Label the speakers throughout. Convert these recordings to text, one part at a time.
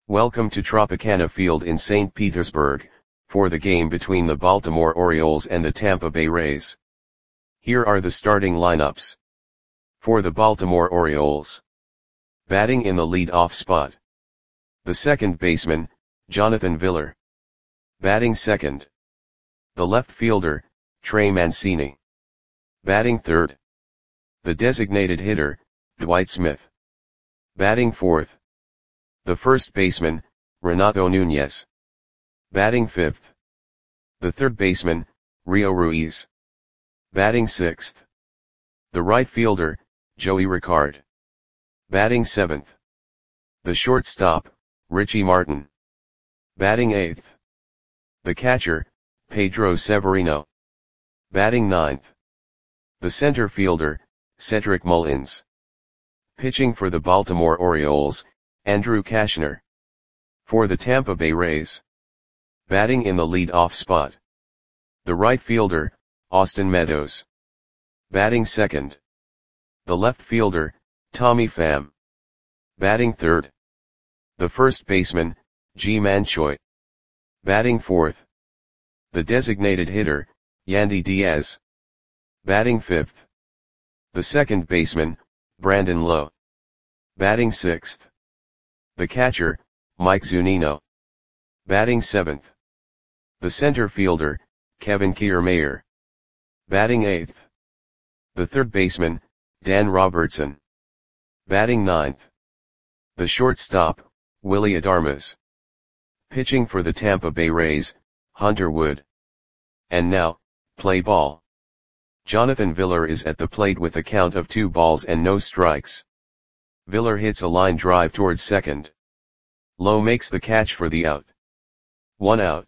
Speaker 1: Welcome to Tropicana Field in St. Petersburg, for the game between the Baltimore Orioles and the Tampa Bay Rays. Here are the starting lineups. For the Baltimore Orioles. Batting in the lead-off spot. The second baseman, Jonathan Villar. Batting second. The left fielder, Trey Mancini. Batting third. The designated hitter, Dwight Smith. Batting fourth. The first baseman, Renato Nunez. Batting fifth. The third baseman, Rio Ruiz. Batting sixth. The right fielder, Joey Rickard. Batting seventh. The shortstop, Richie Martin. Batting eighth. The catcher, Pedro Severino. Batting ninth. The center fielder, Cedric Mullins. Pitching for the Baltimore Orioles, Andrew Cashner. For the Tampa Bay Rays. Batting in the lead-off spot. The right fielder, Austin Meadows. Batting second. The left fielder, Tommy Pham. Batting third. The first baseman, Ji-Man Choi. Batting fourth. The designated hitter, Yandy Diaz. Batting fifth. The second baseman, Brandon Lowe. Batting sixth. The catcher, Mike Zunino. Batting seventh. The center fielder, Kevin Kiermaier. Batting eighth. The third baseman, Dan Robertson. Batting ninth. The shortstop, Willy Adames. Pitching for the Tampa Bay Rays, Hunter Wood. And now, play ball. Jonathan Villar is at the plate with a count of 2 balls and no strikes. Villar hits a line drive towards second. Lowe makes the catch for the out. 1 out.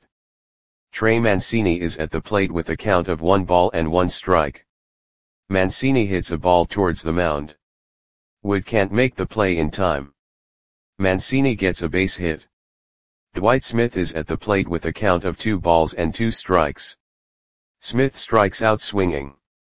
Speaker 1: Trey Mancini is at the plate with a count of 1 ball and 1 strike. Mancini hits a ball towards the mound. Wood can't make the play in time. Mancini gets a base hit. Dwight Smith is at the plate with a count of 2 balls and 2 strikes. Smith strikes out swinging.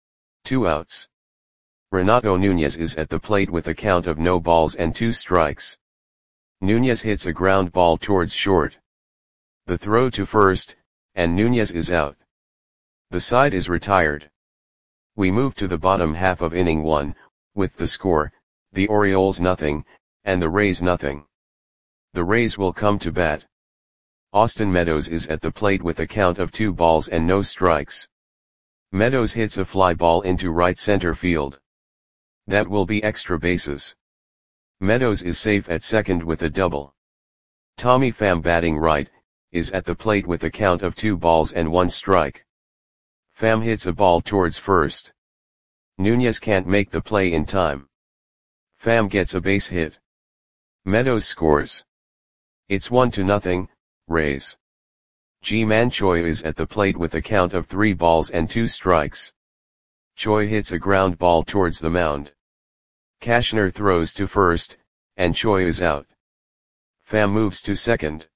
Speaker 1: 2 outs. Renato Nunez is at the plate with a count of no balls and 2 strikes. Nunez hits a ground ball towards short. The throw to first, and Nunez is out. The side is retired. We move to the bottom half of inning 1, with the score, the Orioles nothing, and the Rays nothing. The Rays will come to bat. Austin Meadows is at the plate with a count of 2 balls and no strikes. Meadows hits a fly ball into right center field. That will be extra bases. Meadows is safe at second with a double. Tommy Pham batting right, is at the plate with a count of 2 balls and 1 strike. Pham hits a ball towards first. Nunez can't make the play in time. Pham gets a base hit. Meadows scores. It's 1-0, Rays. Ji-Man Choi is at the plate with a count of 3 balls and 2 strikes. Choi hits a ground ball towards the mound. Cashner throws to first, and Choi is out. Pham moves to second.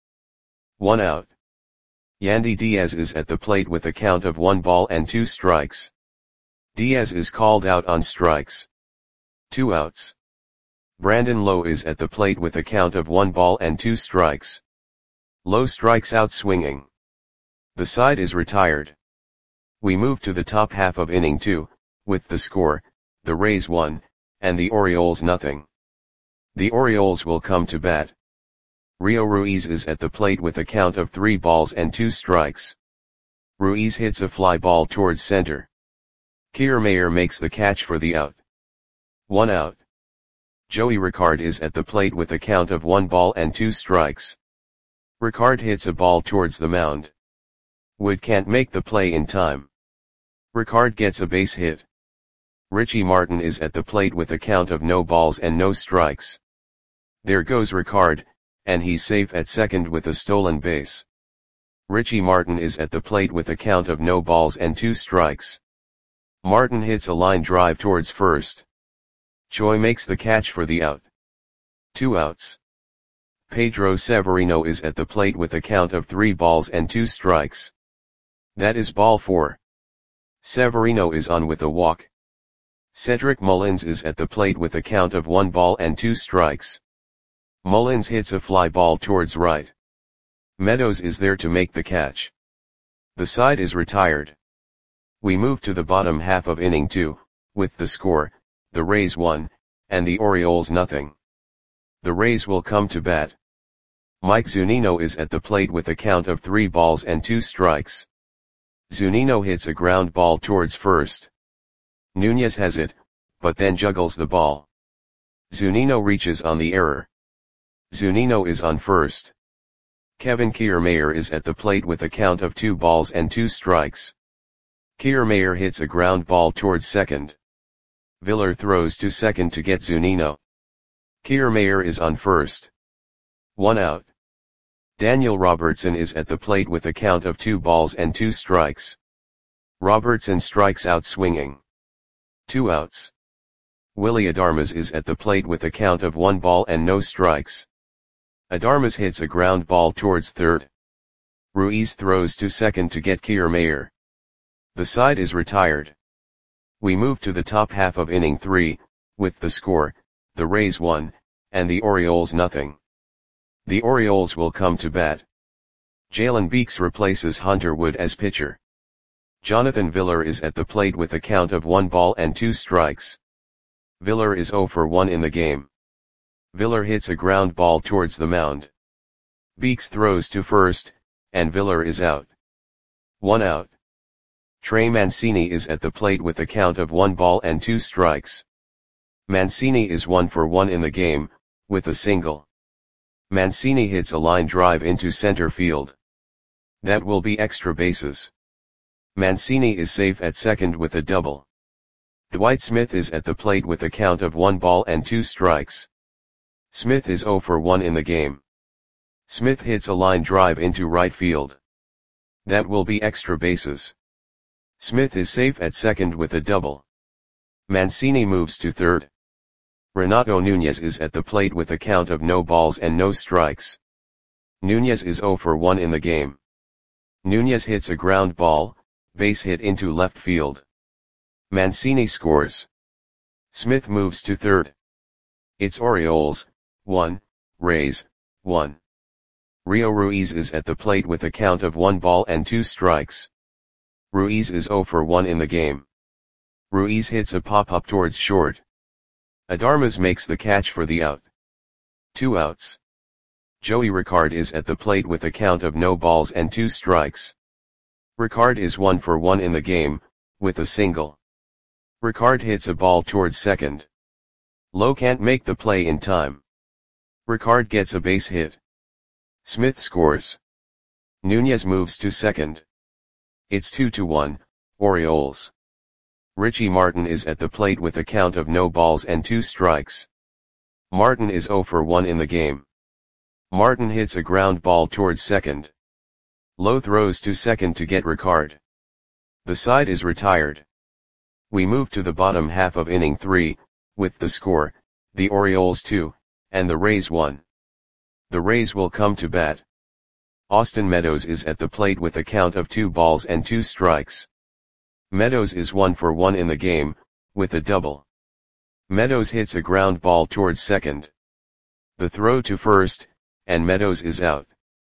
Speaker 1: 1 out. Yandy Diaz is at the plate with a count of 1 ball and 2 strikes. Diaz is called out on strikes. 2 outs. Brandon Lowe is at the plate with a count of 1 ball and 2 strikes. Lowe strikes out swinging. The side is retired. We move to the top half of inning 2, with the score, the Rays 1, and the Orioles nothing. The Orioles will come to bat. Rio Ruiz is at the plate with a count of 3 balls and 2 strikes. Ruiz hits a fly ball towards center. Kiermaier makes the catch for the out. 1 out. Joey Rickard is at the plate with a count of 1 ball and 2 strikes. Rickard hits a ball towards the mound. Wood can't make the play in time. Rickard gets a base hit. Richie Martin is at the plate with a count of no balls and no strikes. There goes Rickard, and he's safe at second with a stolen base. Richie Martin is at the plate with a count of no balls and 2 strikes. Martin hits a line drive towards first. Choi makes the catch for the out. 2 outs. Pedro Severino is at the plate with a count of 3 balls and 2 strikes. That is ball 4. Severino is on with a walk. Cedric Mullins is at the plate with a count of 1 ball and 2 strikes. Mullins hits a fly ball towards right. Meadows is there to make the catch. The side is retired. We move to the bottom half of inning 2, with the score, the Rays 1, and the Orioles nothing. The Rays will come to bat. Mike Zunino is at the plate with a count of 3 balls and 2 strikes. Zunino hits a ground ball towards first. Nunez has it, but then juggles the ball. Zunino reaches on the error. Zunino is on first. Kevin Kiermaier is at the plate with a count of 2 balls and 2 strikes. Kiermaier hits a ground ball towards second. Viller throws to second to get Zunino. Kiermaier is on first. 1 out. Daniel Robertson is at the plate with a count of 2 balls and 2 strikes. Robertson strikes out swinging. 2 outs. Willy Adames is at the plate with a count of 1 ball and no strikes. Adames hits a ground ball towards third. Ruiz throws to second to get Kiermaier. The side is retired. We move to the top half of inning 3, with the score, the Rays 1, and the Orioles nothing. The Orioles will come to bat. Jalen Beeks replaces Hunter Wood as pitcher. Jonathan Viller is at the plate with a count of 1 ball and 2 strikes. Viller is 0 for 1 in the game. Viller hits a ground ball towards the mound. Beeks throws to first, and Viller is out. 1 out. Trey Mancini is at the plate with a count of 1 ball and 2 strikes. Mancini is 1 for 1 in the game, with a single. Mancini hits a line drive into center field. That will be extra bases. Mancini is safe at second with a double. Dwight Smith is at the plate with a count of 1 ball and 2 strikes. Smith is 0 for 1 in the game. Smith hits a line drive into right field. That will be extra bases. Smith is safe at second with a double. Mancini moves to third. Renato Nunez is at the plate with a count of no balls and no strikes. Nunez is 0 for 1 in the game. Nunez hits a ground ball, base hit into left field. Mancini scores. Smith moves to third. It's Orioles, 1, Rays, 1. Rio Ruiz is at the plate with a count of 1 ball and 2 strikes. Ruiz is 0 for 1 in the game. Ruiz hits a pop-up towards short. Adames makes the catch for the out. 2 outs. Joey Ricard is at the plate with a count of no balls and 2 strikes. Ricard is 1 for 1 in the game, with a single. Ricard hits a ball towards second. Lowe can't make the play in time. Ricard gets a base hit. Smith scores. Nunez moves to second. It's 2-1, Orioles. Richie Martin is at the plate with a count of no balls and 2 strikes. Martin is 0 for 1 in the game. Martin hits a ground ball towards second. Lowe throws to second to get Ricard. The side is retired. We move to the bottom half of inning 3, with the score, the Orioles 2, and the Rays 1. The Rays will come to bat. Austin Meadows is at the plate with a count of 2 balls and 2 strikes. Meadows is 1 for 1 in the game, with a double. Meadows hits a ground ball towards second. The throw to first, and Meadows is out.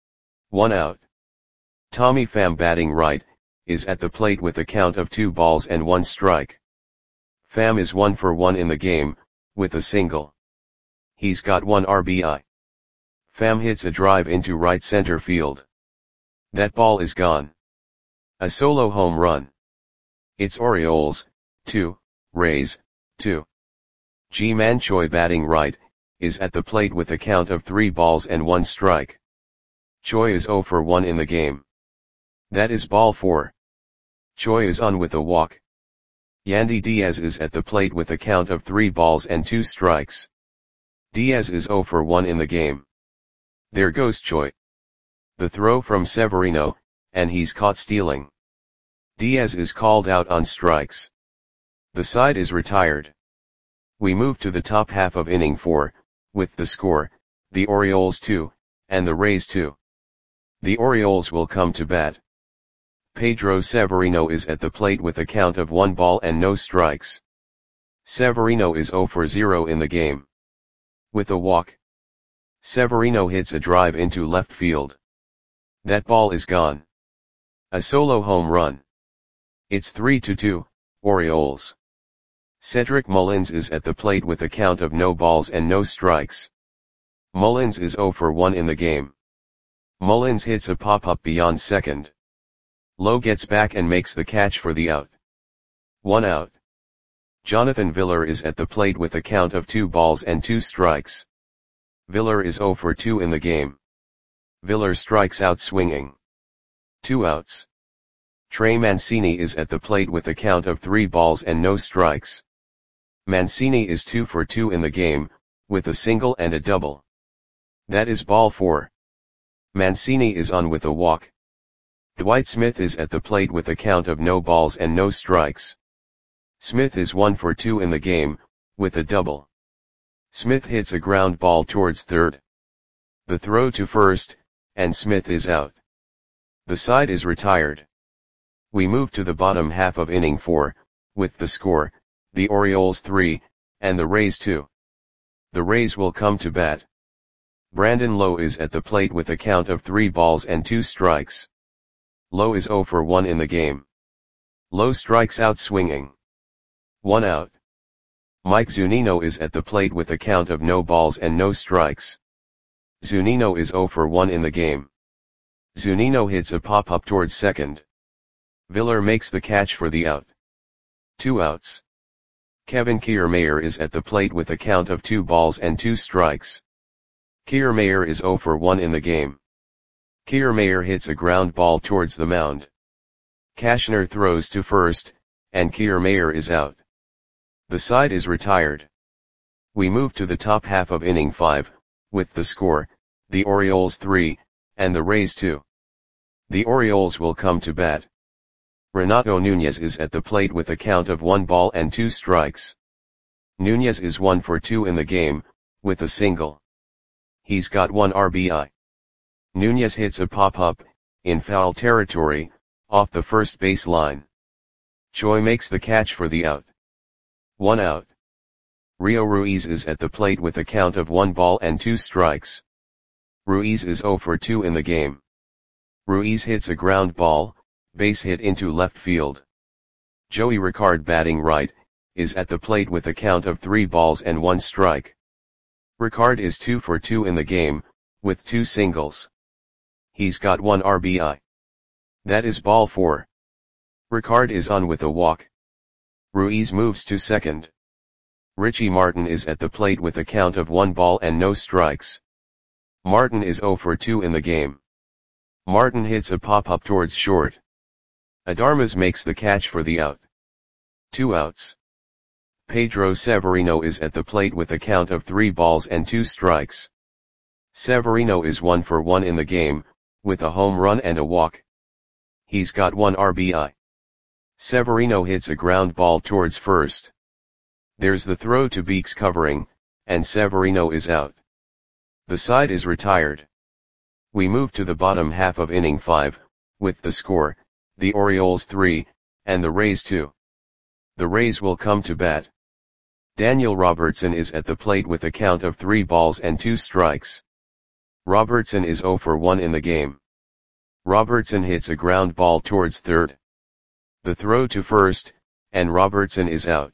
Speaker 1: 1 out. Tommy Pham batting right, is at the plate with a count of 2 balls and 1 strike. Pham is 1 for 1 in the game, with a single. He's got 1 RBI. Pham hits a drive into right center field. That ball is gone. A solo home run. It's Orioles, 2, Rays, 2. Ji-Man Choi batting right, is at the plate with a count of 3 balls and 1 strike. Choi is 0 for 1 in the game. That is ball 4. Choi is on with a walk. Yandy Diaz is at the plate with a count of 3 balls and 2 strikes. Diaz is 0 for 1 in the game. There goes Choi. The throw from Severino, and he's caught stealing. Diaz is called out on strikes. The side is retired. We move to the top half of inning 4, with the score, the Orioles 2, and the Rays 2. The Orioles will come to bat. Pedro Severino is at the plate with a count of 1 ball and no strikes. Severino is 0 for 0 in the game. With a walk. Severino hits a drive into left field. That ball is gone. A solo home run. It's 3-2, Orioles. Cedric Mullins is at the plate with a count of no balls and no strikes. Mullins is 0 for 1 in the game. Mullins hits a pop-up beyond second. Lowe gets back and makes the catch for the out. 1 out. Jonathan Villar is at the plate with a count of 2 balls and 2 strikes. Villar is 0 for 2 in the game. Villar strikes out swinging. 2 outs. Trey Mancini is at the plate with a count of 3 balls and no strikes. Mancini is 2 for 2 in the game, with a single and a double. That is ball 4. Mancini is on with a walk. Dwight Smith is at the plate with a count of no balls and no strikes. Smith is 1 for 2 in the game, with a double. Smith hits a ground ball towards third. The throw to first, and Smith is out. The side is retired. We move to the bottom half of inning 4, with the score, the Orioles 3, and the Rays 2. The Rays will come to bat. Brandon Lowe is at the plate with a count of 3 balls and 2 strikes. Lowe is 0 for 1 in the game. Lowe strikes out swinging. 1 out. Mike Zunino is at the plate with a count of no balls and no strikes. Zunino is 0 for 1 in the game. Zunino hits a pop-up towards second. Villar makes the catch for the out. 2 outs. Kevin Kiermaier is at the plate with a count of 2 balls and 2 strikes. Kiermaier is 0 for 1 in the game. Kiermaier hits a ground ball towards the mound. Cashner throws to first, and Kiermaier is out. The side is retired. We move to the top half of inning 5, with the score, the Orioles 3, and the Rays 2. The Orioles will come to bat. Renato Nunez is at the plate with a count of 1 ball and 2 strikes. Nunez is 1 for 2 in the game, with a single. He's got 1 RBI. Nunez hits a pop-up, in foul territory, off the first base line. Choi makes the catch for the out. 1 out. Rio Ruiz is at the plate with a count of 1 ball and 2 strikes. Ruiz is 0 for 2 in the game. Ruiz hits a ground ball, base hit into left field. Joey Ricard, batting right, is at the plate with a count of 3 balls and 1 strike. Ricard is 2 for 2 in the game, with 2 singles. He's got 1 RBI. That is ball 4. Ricard is on with a walk. Ruiz moves to second. Richie Martin is at the plate with a count of 1 ball and no strikes. Martin is 0 for 2 in the game. Martin hits a pop-up towards short. Adarmas makes the catch for the out. 2 outs. Pedro Severino is at the plate with a count of 3 balls and 2 strikes. Severino is 1 for 1 in the game, with a home run and a walk. He's got 1 RBI. Severino hits a ground ball towards first. There's the throw to Beeks covering, and Severino is out. The side is retired. We move to the bottom half of inning 5, with the score, the Orioles 3, and the Rays 2. The Rays will come to bat. Daniel Robertson is at the plate with a count of 3 balls and 2 strikes. Robertson is 0 for 1 in the game. Robertson hits a ground ball towards third. The throw to first, and Robertson is out.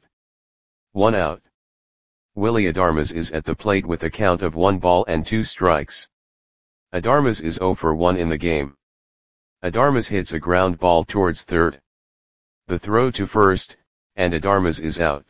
Speaker 1: 1 out. Willy Adarmas is at the plate with a count of 1 ball and 2 strikes. Adarmas is 0 for 1 in the game. Adarmas hits a ground ball towards third. The throw to first, and Adarmas is out.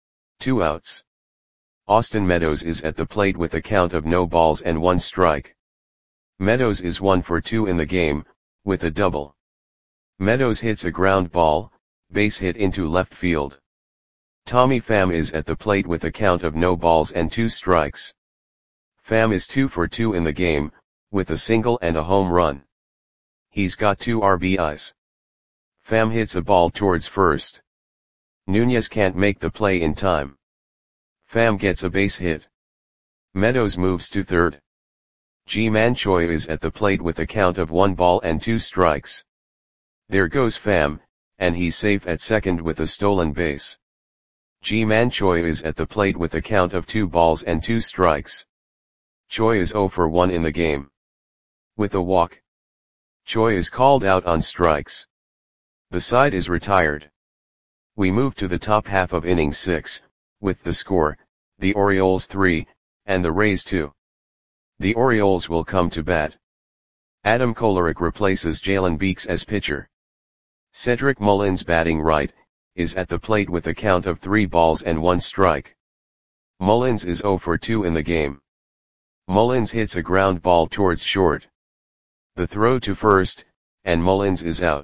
Speaker 1: 2 outs. Austin Meadows is at the plate with a count of no balls and 1 strike. Meadows is 1 for 2 in the game, with a double. Meadows hits a ground ball, base hit into left field. Tommy Pham is at the plate with a count of no balls and 2 strikes. Pham is 2 for 2 in the game, with a single and a home run. He's got 2 RBIs. Pham hits a ball towards first. Nunez can't make the play in time. Pham gets a base hit. Meadows moves to third. Ji-Man Choi is at the plate with a count of 1 ball and 2 strikes. There goes Pham, and he's safe at second with a stolen base. Ji-Man Choi is at the plate with a count of 2 balls and 2 strikes. Choi is 0 for 1 in the game. With a walk, Choi is called out on strikes. The side is retired. We move to the top half of inning 6, with the score, the Orioles 3, and the Rays 2. The Orioles will come to bat. Adam Kolarek replaces Jalen Beeks as pitcher. Cedric Mullins, batting right, is at the plate with a count of 3 balls and 1 strike. Mullins is 0 for 2 in the game. Mullins hits a ground ball towards short. The throw to first, and Mullins is out.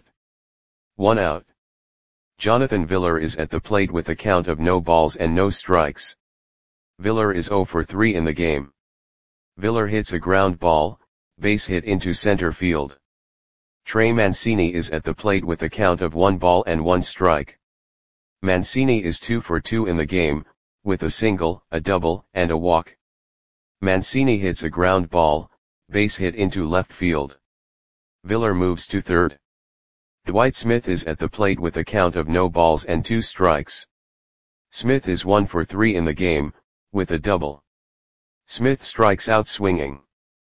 Speaker 1: 1 out. Jonathan Villar is at the plate with a count of no balls and no strikes. Villar is 0 for 3 in the game. Villar hits a ground ball, base hit into center field. Trey Mancini is at the plate with a count of 1 ball and 1 strike. Mancini is 2 for 2 in the game, with a single, a double, and a walk. Mancini hits a ground ball, base hit into left field. Villar moves to third. Dwight Smith is at the plate with a count of no balls and 2 strikes. Smith is 1 for 3 in the game, with a double. Smith strikes out swinging.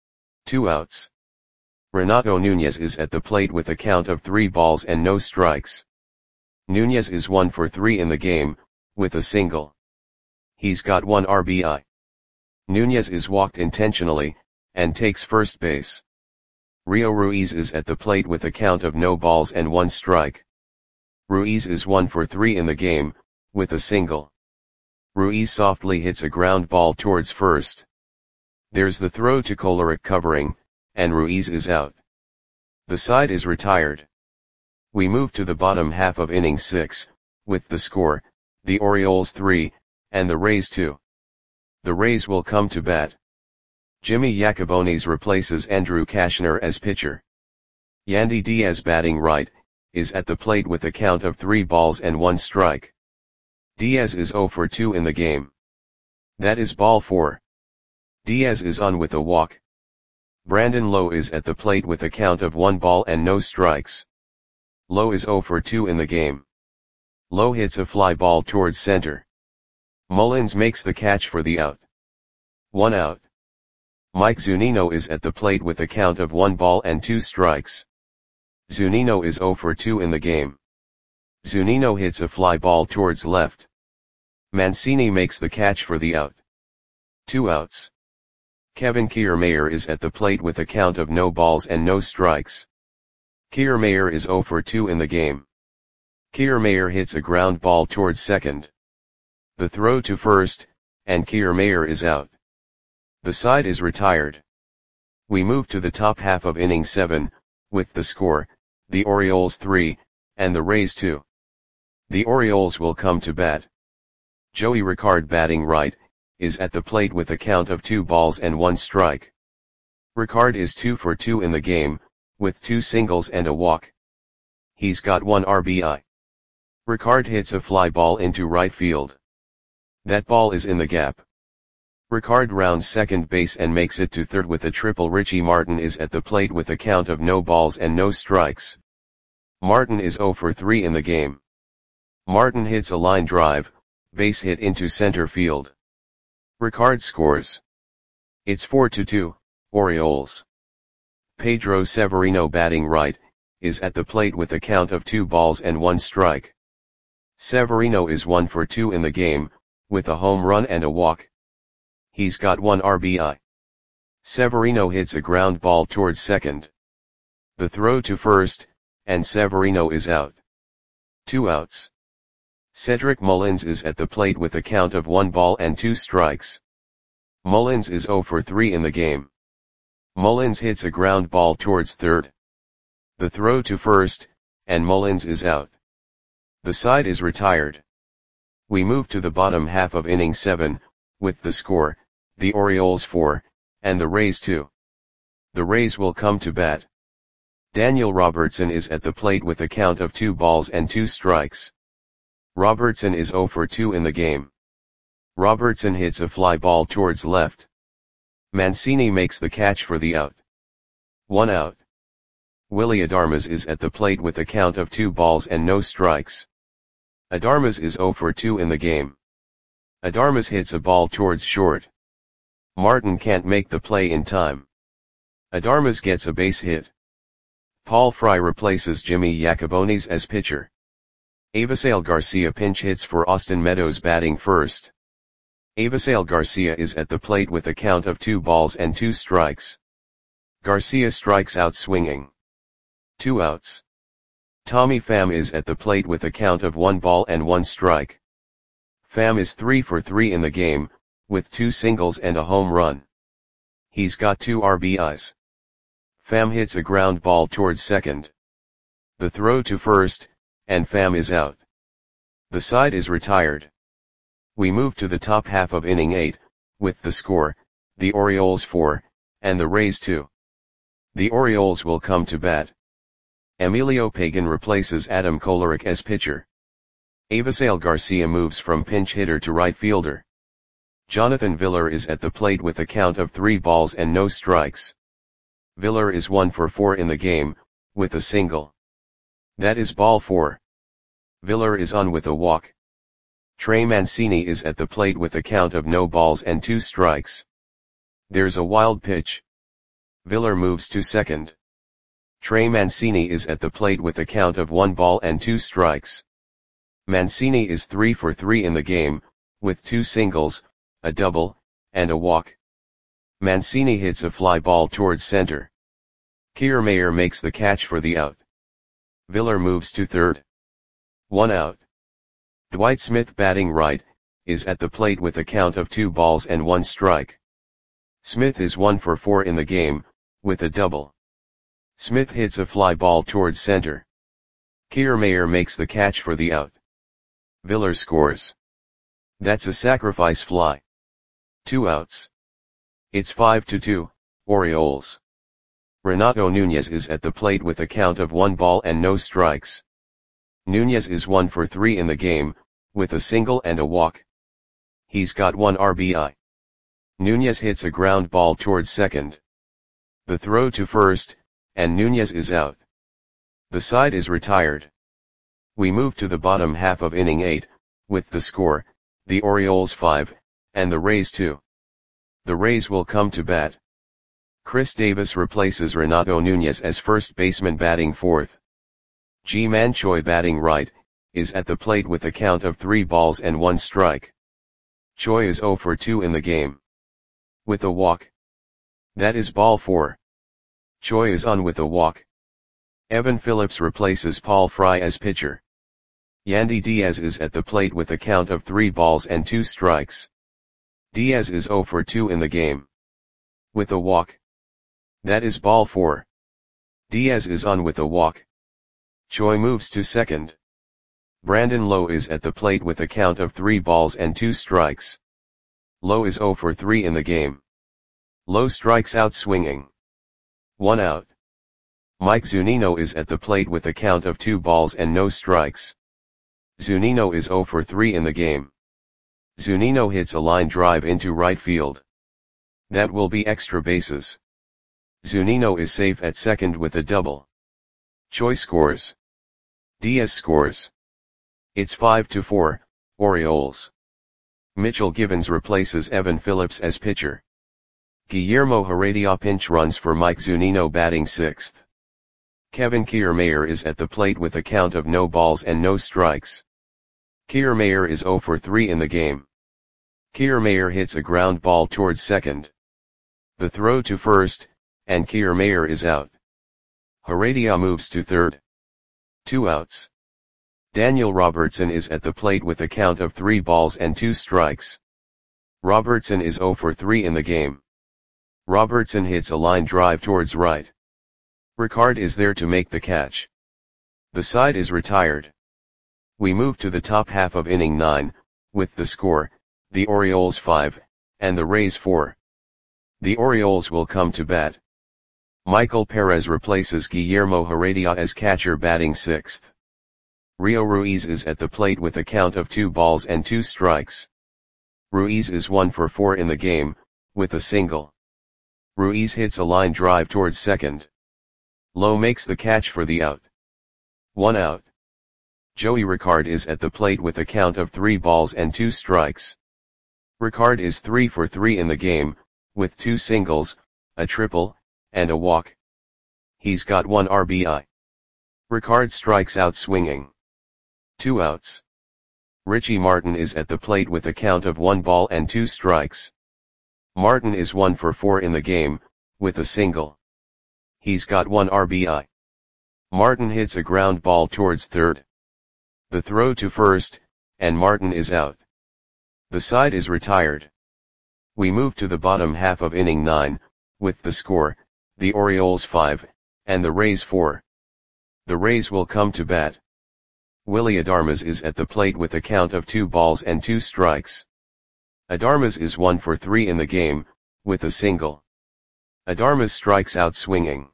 Speaker 1: 2 outs. Renato Nunez is at the plate with a count of 3 balls and no strikes. Nunez is 1 for 3 in the game, with a single. He's got 1 RBI. Nunez is walked intentionally, and takes first base. Rio Ruiz is at the plate with a count of no balls and 1 strike. Ruiz is 1 for 3 in the game, with a single. Ruiz softly hits a ground ball towards first. There's the throw to Kolarek covering, and Ruiz is out. The side is retired. We move to the bottom half of inning 6, with the score, the Orioles 3, and the Rays 2. The Rays will come to bat. Jimmy Yacobonis replaces Andrew Cashner as pitcher. Yandy Diaz, batting right, is at the plate with a count of 3 balls and 1 strike. Diaz is 0 for 2 in the game. That is ball 4. Diaz is on with a walk. Brandon Lowe is at the plate with a count of 1 ball and no strikes. Lowe is 0 for 2 in the game. Lowe hits a fly ball towards center. Mullins makes the catch for the out. 1 out. Mike Zunino is at the plate with a count of 1 ball and 2 strikes. Zunino is 0 for 2 in the game. Zunino hits a fly ball towards left. Mancini makes the catch for the out. 2 outs. Kevin Kiermaier is at the plate with a count of no balls and no strikes. Kiermaier is 0 for 2 in the game. Kiermaier hits a ground ball towards second. The throw to first, and Kiermaier is out. The side is retired. We move to the top half of inning 7, with the score, the Orioles 3, and the Rays 2. The Orioles will come to bat. Joey Ricard, batting right, is at the plate with a count of 2 balls and 1 strike. Ricard is 2 for 2 in the game, with 2 singles and a walk. He's got 1 RBI. Ricard hits a fly ball into right field. That ball is in the gap. Ricard rounds second base and makes it to third with a triple. Richie Martin is at the plate with a count of no balls and no strikes. Martin is 0 for 3 in the game. Martin hits a line drive, base hit into center field. Ricard scores. It's 4-2, Orioles. Pedro Severino, batting right, is at the plate with a count of 2 balls and 1 strike. Severino is 1 for 2 in the game, with a home run and a walk. He's got 1 RBI. Severino hits a ground ball towards second. The throw to first, and Severino is out. 2 outs. Cedric Mullins is at the plate with a count of 1 ball and 2 strikes. Mullins is 0 for 3 in the game. Mullins hits a ground ball towards third. The throw to first, and Mullins is out. The side is retired. We move to the bottom half of inning 7, with the score, the Orioles 4, and the Rays 2. The Rays will come to bat. Daniel Robertson is at the plate with a count of 2 balls and 2 strikes. Robertson is 0 for 2 in the game. Robertson hits a fly ball towards left. Mancini makes the catch for the out. 1 out. Willy Adames is at the plate with a count of 2 balls and no strikes. Adames is 0 for 2 in the game. Adames hits a ball towards short. Martin can't make the play in time. Adarmas gets a base hit. Paul Fry replaces Jimmy Yacobonis as pitcher. Avisail Garcia pinch hits for Austin Meadows batting first. Avisail Garcia is at the plate with a count of 2 balls and 2 strikes. Garcia strikes out swinging. 2 outs. Tommy Pham is at the plate with a count of 1 ball and 1 strike. Pham is 3 for 3 in the game, with 2 singles and a home run. He's got 2 RBIs. Pham hits a ground ball towards second. The throw to first, and Pham is out. The side is retired. We move to the top half of inning 8, with the score, the Orioles 4, and the Rays 2. The Orioles will come to bat. Emilio Pagan replaces Adam Kolarek as pitcher. Avisail Garcia moves from pinch hitter to right fielder. Jonathan Villar is at the plate with a count of 3 balls and no strikes. Villar is 1 for 4 in the game, with a single. That is ball 4. Villar is on with a walk. Trey Mancini is at the plate with a count of no balls and 2 strikes. There's a wild pitch. Villar moves to second. Trey Mancini is at the plate with a count of 1 ball and 2 strikes. Mancini is 3 for 3 in the game, with 2 singles, a double, and a walk. Mancini hits a fly ball towards center. Kiermaier makes the catch for the out. Villar moves to third. 1 out. Dwight Smith batting right, is at the plate with a count of 2 balls and 1 strike. Smith is 1 for 4 in the game, with a double. Smith hits a fly ball towards center. Kiermaier makes the catch for the out. Villar scores. That's a sacrifice fly. 2 outs. It's 5-2, Orioles. Renato Nunez is at the plate with a count of 1 ball and no strikes. Nunez is 1 for 3 in the game, with a single and a walk. He's got 1 RBI. Nunez hits a ground ball towards second. The throw to first, and Nunez is out. The side is retired. We move to the bottom half of inning 8, with the score, the Orioles 5, and the Rays 2. The Rays will come to bat. Chris Davis replaces Renato Nunez as first baseman batting fourth. Ji-Man Choi batting right, is at the plate with a count of 3 balls and 1 strike. Choi is 0 for 2 in the game. With a walk. That is ball 4. Choi is on with a walk. Evan Phillips replaces Paul Fry as pitcher. Yandy Diaz is at the plate with a count of 3 balls and 2 strikes. Diaz is 0 for 2 in the game. With a walk. That is ball 4. Diaz is on with a walk. Choi moves to second. Brandon Lowe is at the plate with a count of 3 balls and 2 strikes. Lowe is 0 for 3 in the game. Lowe strikes out swinging. 1 out. Mike Zunino is at the plate with a count of 2 balls and no strikes. Zunino is 0 for 3 in the game. Zunino hits a line drive into right field. That will be extra bases. Zunino is safe at second with a double. Choi scores. Diaz scores. It's 5-4, Orioles. Mitchell Givens replaces Evan Phillips as pitcher. Guillermo Heredia pinch runs for Mike Zunino batting sixth. Kevin Kiermaier is at the plate with a count of no balls and no strikes. Kiermaier is 0 for 3 in the game. Kiermaier hits a ground ball towards second. The throw to first, and Kiermaier is out. Heredia moves to third. 2 outs. Daniel Robertson is at the plate with a count of 3 balls and 2 strikes. Robertson is 0 for 3 in the game. Robertson hits a line drive towards right. Ricard is there to make the catch. The side is retired. We move to the top half of inning 9, with the score, the Orioles 5, and the Rays 4. The Orioles will come to bat. Michael Perez replaces Guillermo Heredia as catcher batting sixth. Rio Ruiz is at the plate with a count of 2 balls and 2 strikes. Ruiz is 1 for 4 in the game, with a single. Ruiz hits a line drive towards second. Lowe makes the catch for the out. 1 out. Joey Ricard is at the plate with a count of 3 balls and 2 strikes. Ricard is 3 for 3 in the game, with 2 singles, a triple, and a walk. He's got 1 RBI. Ricard strikes out swinging. 2 outs. Richie Martin is at the plate with a count of 1 ball and 2 strikes. Martin is 1 for 4 in the game, with a single. He's got 1 RBI. Martin hits a ground ball towards third. The throw to first, and Martin is out. The side is retired. We move to the bottom half of inning 9, with the score, the Orioles 5, and the Rays 4. The Rays will come to bat. Willy Adames is at the plate with a count of 2 balls and 2 strikes. Adames is 1 for 3 in the game, with a single. Adames strikes out swinging.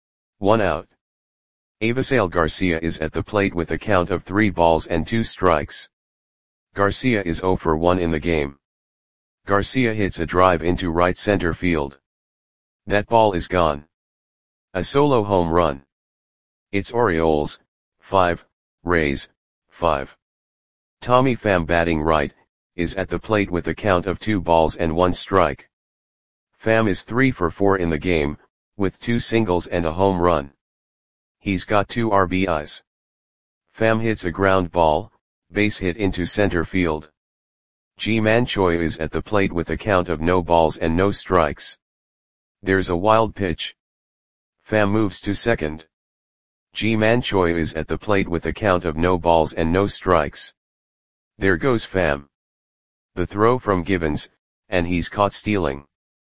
Speaker 1: 1 out. Avisail Garcia is at the plate with a count of 3 balls and 2 strikes. Garcia is 0 for 1 in the game. Garcia hits a drive into right center field. That ball is gone. A solo home run. It's Orioles, 5, Rays, 5. Tommy Pham batting right, is at the plate with a count of 2 balls and 1 strike. Pham is 3 for 4 in the game, with 2 singles and a home run. He's got 2 RBIs. Pham hits a ground ball, base hit into center field. Ji-Man Choi is at the plate with a count of no balls and no strikes. There's a wild pitch. Pham moves to second. Ji-Man Choi is at the plate with a count of no balls and no strikes. There goes Pham. The throw from Givens, and he's caught stealing.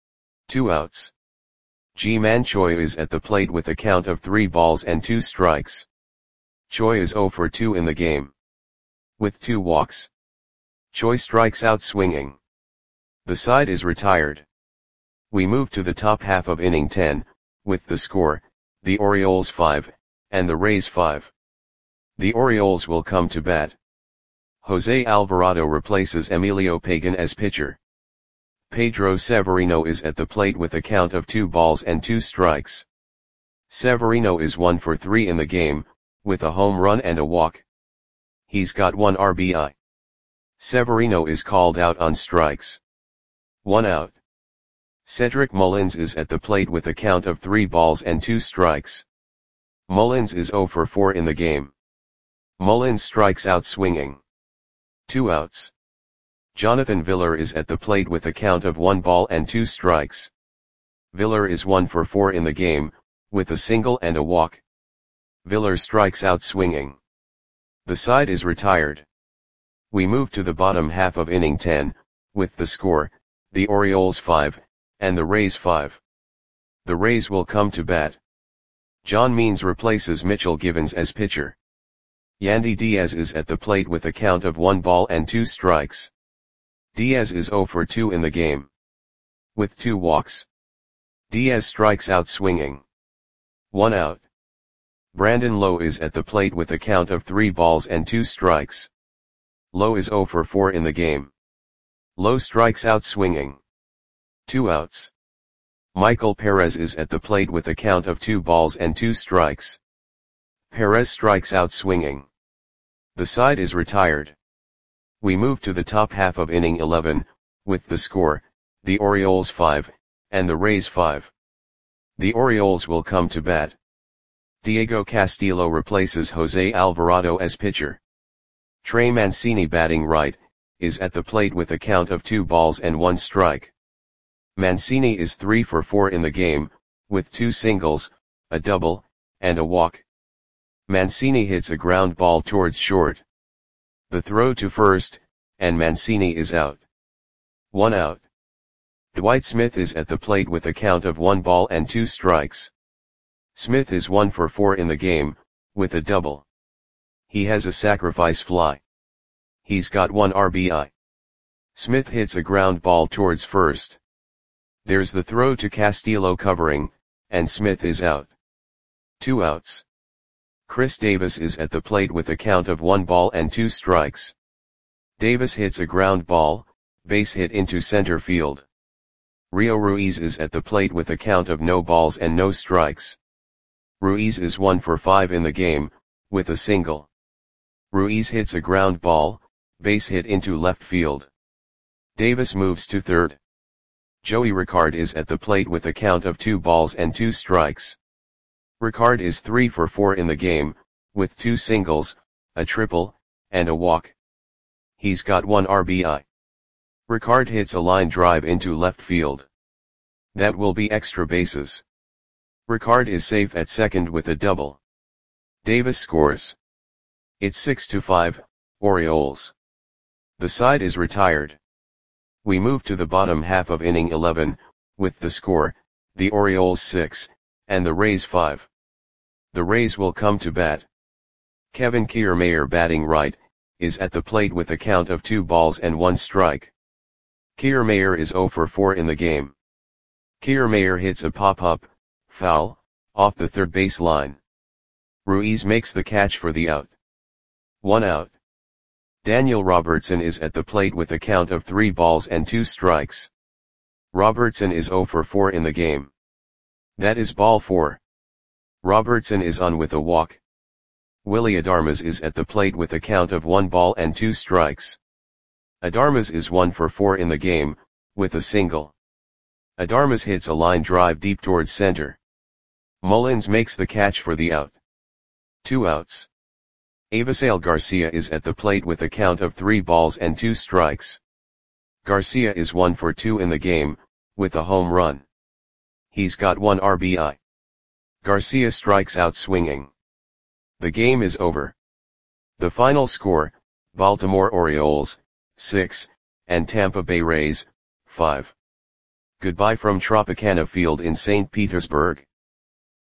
Speaker 1: 2 outs. Ji-Man Choi is at the plate with a count of 3 balls and 2 strikes. Choi is 0 for 2 in the game. With 2 walks. Choi strikes out swinging. The side is retired. We move to the top half of inning 10, with the score, the Orioles 5, and the Rays 5. The Orioles will come to bat. Jose Alvarado replaces Emilio Pagan as pitcher. Pedro Severino is at the plate with a count of 2 balls and 2 strikes. Severino is 1 for 3 in the game, with a home run and a walk. He's got 1 RBI. Severino is called out on strikes. 1 out. Cedric Mullins is at the plate with a count of 3 balls and 2 strikes. Mullins is 0 for 4 in the game. Mullins strikes out swinging. 2 outs. Jonathan Villar is at the plate with a count of 1 ball and 2 strikes. Villar is 1 for 4 in the game, with a single and a walk. Villar strikes out swinging. The side is retired. We move to the bottom half of inning 10, with the score, the Orioles 5, and the Rays 5. The Rays will come to bat. John Means replaces Mitchell Givens as pitcher. Yandy Diaz is at the plate with a count of 1 ball and 2 strikes. Diaz is 0 for 2 in the game. With 2 walks. Diaz strikes out swinging. 1 out. Brandon Lowe is at the plate with a count of 3 balls and 2 strikes. Lowe is 0 for 4 in the game. Lowe strikes out swinging. 2 outs. Michael Perez is at the plate with a count of 2 balls and 2 strikes. Perez strikes out swinging. The side is retired. We move to the top half of inning 11, with the score, the Orioles 5, and the Rays 5. The Orioles will come to bat. Diego Castillo replaces Jose Alvarado as pitcher. Trey Mancini batting right, is at the plate with a count of 2 balls and 1 strike. Mancini is 3 for 4 in the game, with 2 singles, a double, and a walk. Mancini hits a ground ball towards short. The throw to first, and Mancini is out. 1 out. Dwight Smith is at the plate with a count of 1 ball and 2 strikes. Smith is 1 for 4 in the game, with a double. He has a sacrifice fly. He's got 1 RBI. Smith hits a ground ball towards first. There's the throw to Castillo covering, and Smith is out. 2 outs. Chris Davis is at the plate with a count of 1 ball and 2 strikes. Davis hits a ground ball, base hit into center field. Rio Ruiz is at the plate with a count of no balls and no strikes. Ruiz is 1 for 5 in the game, with a single. Ruiz hits a ground ball, base hit into left field. Davis moves to third. Joey Ricard is at the plate with a count of 2 balls and 2 strikes. Ricard is 3 for 4 in the game, with 2 singles, a triple, and a walk. He's got 1 RBI. Ricard hits a line drive into left field. That will be extra bases. Ricard is safe at second with a double. Davis scores. It's 6-5, Orioles. The side is retired. We move to the bottom half of inning 11, with the score, the Orioles 6, and the Rays 5. The Rays will come to bat. Kevin Kiermaier, batting right, is at the plate with a count of 2 balls and 1 strike. Kiermaier is 0 for 4 in the game. Kiermaier hits a pop-up, foul, off the third base line. Ruiz makes the catch for the out. 1 out. Daniel Robertson is at the plate with a count of 3 balls and 2 strikes. Robertson is 0 for 4 in the game. That is ball 4. Robertson is on with a walk. Willy Adames is at the plate with a count of 1 ball and 2 strikes. Adames is 1 for 4 in the game, with a single. Adames hits a line drive deep towards center. Mullins makes the catch for the out. 2 outs. Avisail Garcia is at the plate with a count of 3 balls and 2 strikes. Garcia is 1 for 2 in the game, with a home run. He's got 1 RBI. Garcia strikes out swinging. The game is over. The final score, Baltimore Orioles, 6, and Tampa Bay Rays, 5. Goodbye from Tropicana Field in St. Petersburg.